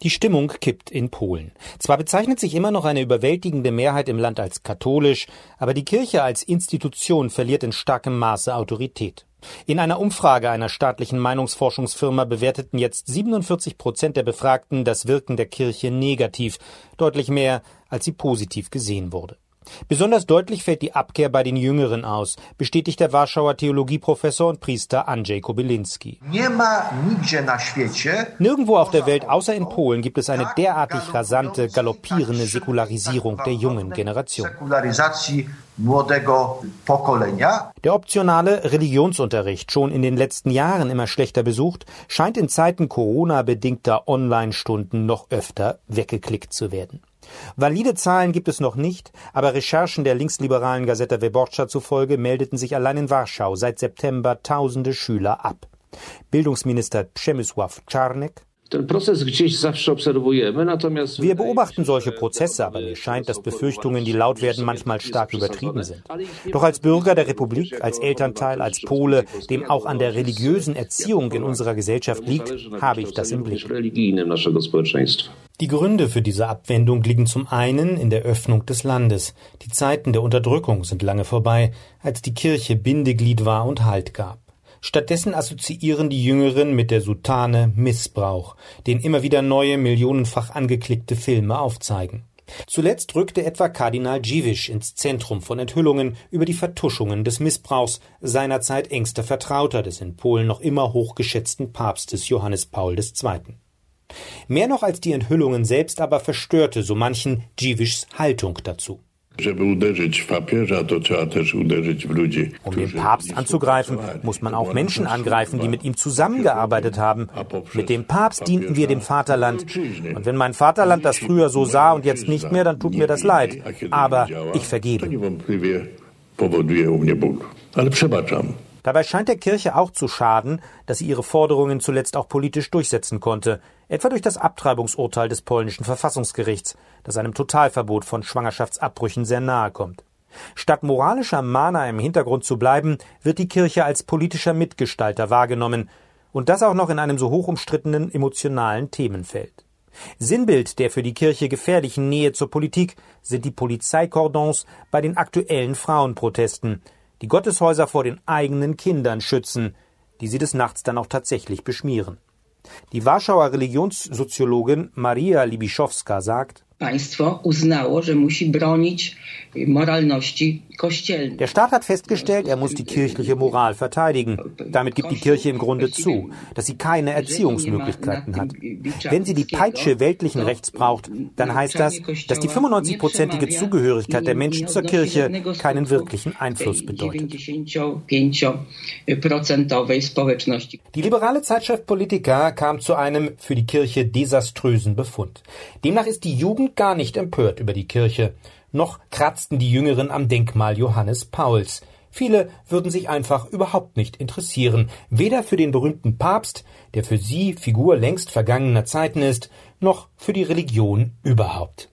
Die Stimmung kippt in Polen. Zwar bezeichnet sich immer noch eine überwältigende Mehrheit im Land als katholisch, aber die Kirche als Institution verliert in starkem Maße Autorität. In einer Umfrage einer staatlichen Meinungsforschungsfirma bewerteten jetzt 47% der Befragten das Wirken der Kirche negativ, deutlich mehr, als sie positiv gesehen wurde. Besonders deutlich fällt die Abkehr bei den Jüngeren aus, bestätigt der Warschauer Theologieprofessor und Priester Andrzej Kobylinski. Nirgendwo auf der Welt außer in Polen gibt es eine derartig rasante, galoppierende Säkularisierung der jungen Generation. Der optionale Religionsunterricht, schon in den letzten Jahren immer schlechter besucht, scheint in Zeiten Corona-bedingter Online-Stunden noch öfter weggeklickt zu werden. Valide Zahlen gibt es noch nicht, aber Recherchen der linksliberalen Gazeta Wyborcza zufolge meldeten sich allein in Warschau seit September tausende Schüler ab. Bildungsminister Przemysław Czarnek: Wir beobachten solche Prozesse, aber mir scheint, dass Befürchtungen, die laut werden, manchmal stark übertrieben sind. Doch als Bürger der Republik, als Elternteil, als Pole, dem auch an der religiösen Erziehung in unserer Gesellschaft liegt, habe ich das im Blick. Die Gründe für diese Abwendung liegen zum einen in der Öffnung des Landes. Die Zeiten der Unterdrückung sind lange vorbei, als die Kirche Bindeglied war und Halt gab. Stattdessen assoziieren die Jüngeren mit der Soutane Missbrauch, den immer wieder neue, millionenfach angeklickte Filme aufzeigen. Zuletzt rückte etwa Kardinal Dziwisz ins Zentrum von Enthüllungen über die Vertuschungen des Missbrauchs, seinerzeit engster Vertrauter des in Polen noch immer hochgeschätzten Papstes Johannes Paul II. Mehr noch als die Enthüllungen selbst aber verstörte so manchen Dziwiszs Haltung dazu. Um den Papst anzugreifen, muss man auch Menschen angreifen, die mit ihm zusammengearbeitet haben. Mit dem Papst dienten wir dem Vaterland. Und wenn mein Vaterland das früher so sah und jetzt nicht mehr, dann tut mir das leid. Aber ich vergebe. Dabei scheint der Kirche auch zu schaden, dass sie ihre Forderungen zuletzt auch politisch durchsetzen konnte, etwa durch das Abtreibungsurteil des polnischen Verfassungsgerichts, das einem Totalverbot von Schwangerschaftsabbrüchen sehr nahe kommt. Statt moralischer Mahner im Hintergrund zu bleiben, wird die Kirche als politischer Mitgestalter wahrgenommen, und das auch noch in einem so hoch umstrittenen emotionalen Themenfeld. Sinnbild der für die Kirche gefährlichen Nähe zur Politik sind die Polizeikordons bei den aktuellen Frauenprotesten, die Gotteshäuser vor den eigenen Kindern schützen, die sie des Nachts dann auch tatsächlich beschmieren. Die Warschauer Religionssoziologin Maria Libiszowska sagt: Der Staat hat festgestellt, er muss die kirchliche Moral verteidigen. Damit gibt die Kirche im Grunde zu, dass sie keine Erziehungsmöglichkeiten hat. Wenn sie die Peitsche weltlichen Rechts braucht, dann heißt das, dass die 95-prozentige Zugehörigkeit der Menschen zur Kirche keinen wirklichen Einfluss bedeutet. Die liberale Zeitschrift Politica kam zu einem für die Kirche desaströsen Befund. Demnach ist die Jugend gar nicht empört über die Kirche. Noch kratzten die Jüngeren am Denkmal Johannes Pauls. Viele würden sich einfach überhaupt nicht interessieren, weder für den berühmten Papst, der für sie Figur längst vergangener Zeiten ist, noch für die Religion überhaupt.